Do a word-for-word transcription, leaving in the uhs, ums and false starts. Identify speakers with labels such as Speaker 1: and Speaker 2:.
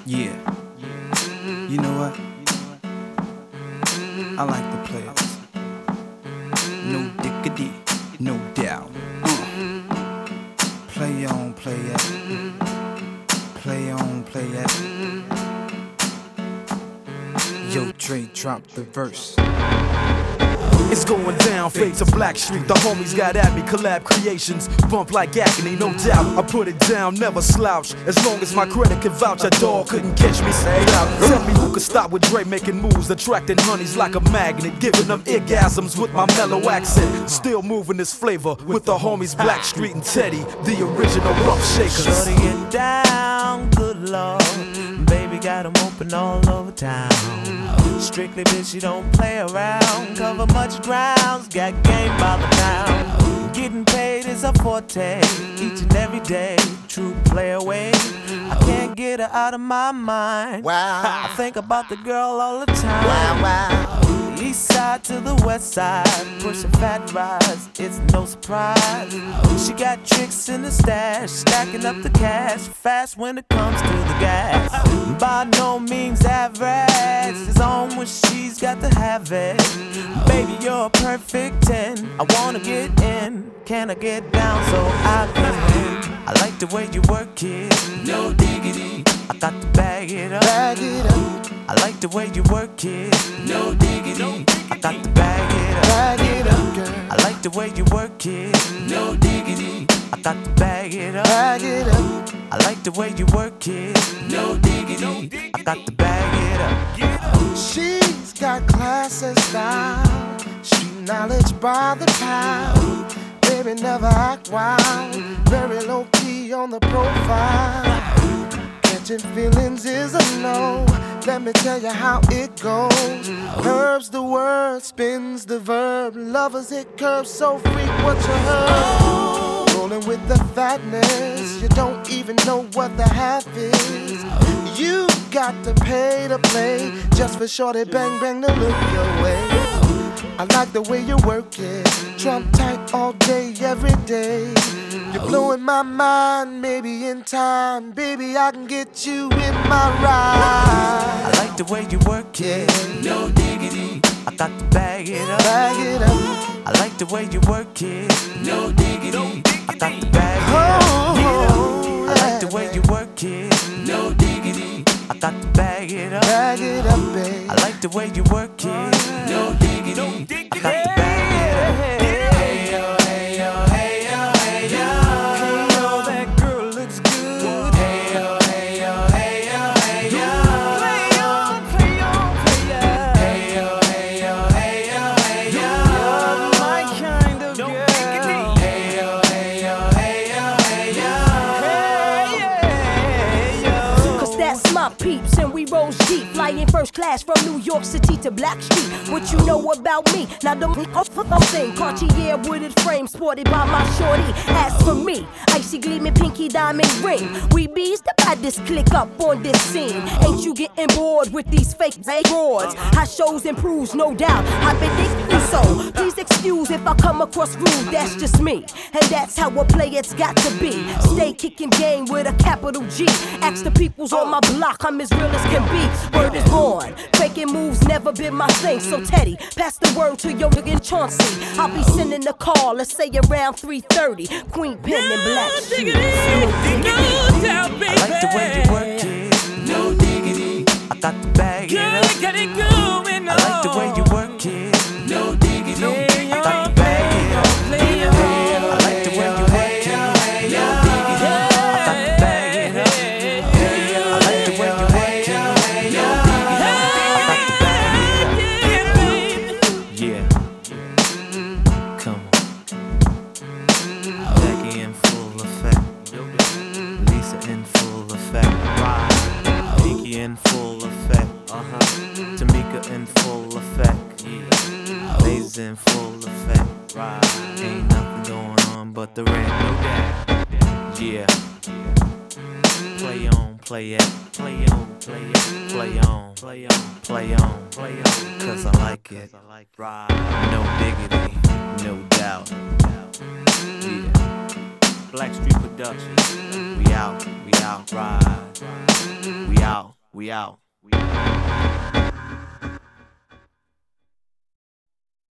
Speaker 1: Yeah, you know what? I like the players. No diggity, no doubt. Uh. Play on, play it. Play on, play it. Yo, Dre, drop the verse.
Speaker 2: It's going down, fade to Black Street. The homies got at me, collab creations. Bump like agony, no doubt. I put it down, never slouch. As long as my credit can vouch, a dog couldn't catch me. Say out. Tell me who could stop with Dre making moves, attracting honeys like a magnet, giving them orgasms with my mellow accent. Still moving this flavor with the homies Black Street and Teddy, the original rough shakers.
Speaker 3: Shorty get down, good lord. Baby got 'em open all over town. Strictly bitch, you don't play around. Cover much grounds, got game by the pound. Getting paid is a forte, each and every day. True play away. I can't get her out of my mind.
Speaker 4: Wow.
Speaker 3: I think about the girl all the time.
Speaker 4: Wow, wow.
Speaker 3: East side to the west side, pushing fat rides, it's no surprise. She got tricks in the stash, stacking up the cash, fast when it comes to the gas. By no means average, it's on when she's got to have it. Baby, you're a perfect ten, I wanna get in, can I get down so I can win? I like the way you work it, no diggity, I got to bag it up.
Speaker 4: Bag it up.
Speaker 3: I like the way you work it, no diggity, I got to bag it up.
Speaker 4: Bag it up, girl.
Speaker 3: I like the way you work it, no diggity, I got to bag it up.
Speaker 4: Bag it up.
Speaker 3: I like the way you work it, no diggity, I got to bag it up.
Speaker 4: She's got class and style, street knowledge by the pound. Baby, never act wild, very low key on the profile. Catching feelings is a no. Let me tell you how it goes. Herbs the word, spins the verb. Lovers hit curves so freak what you heard. Rolling with the fatness, you don't even know what the half is. You got to pay to play just for shorty bang bang to look your way. I like the way you work it, Trump tight all day, every day. You're blowing my mind, maybe in time, baby, I can get you in my ride.
Speaker 3: I like the way you work it, no diggity, I got to bag it up.
Speaker 4: Bag it up.
Speaker 3: I like the way you work it, no diggity, I got to bag it
Speaker 4: Oh,
Speaker 3: up.
Speaker 4: yeah.
Speaker 3: I like the way you work it, no diggity, I got to bag it up.
Speaker 4: Bag it up, babe.
Speaker 3: I like the way you work it, no diggity, I got to bag it up. Hey yo, hey yo, hey yo, hey yo, hey yo, that girl looks good. Hey yo, hey yo, hey yo, hey yo, play on, play on, play on. Hey yo, hey yo, hey yo, hey yo, you're my kind of girl. Hey yo, hey yo, hey yo, hey yo, hey yo.
Speaker 5: Cause that's my peeps and we rose deep, flying first class from New York City to Black Street. What you know about me? Now the thing, Cartier wooded frame sported by my shorty. As for me, icy gleaming pinky diamond ring. We bees the baddest click up on this scene. Ain't you getting bored with these fake broads? How shows improves, no doubt. I've been thinking so. Please excuse if I come across rude. That's just me, and that's how a player's got to be. Stay kicking game with a capital G. Ask the peoples on my block, I'm as real as can be. Word is born, faking moves never been my thing. So Teddy, pass the word to your nigga Chauncey. I'll be sending the call, let's say around three thirty. Queen Pen and Black Sheep.
Speaker 3: No diggity, I like the way you work it, no diggity, I got to bag it up. I like the way you work it, no diggity, I got to bag it up. I like the way you work it, no diggity, I got to bag it up. I like the way you work it, no diggity, I got to bag it up. Yeah, come on. Becky in full effect, Lisa in full effect, Pinky in full effect, uh-huh. Tamika in full effect, yeah. Lazy in full effect, right. Ain't nothing going on but the rent, no doubt. Yeah. Play on, play it, play on, play it, play on, play on, play on, play on, cause I like it, right. No diggity, no doubt. Yeah. Black Street Productions, we out, we out, ride, we out, we out, we out.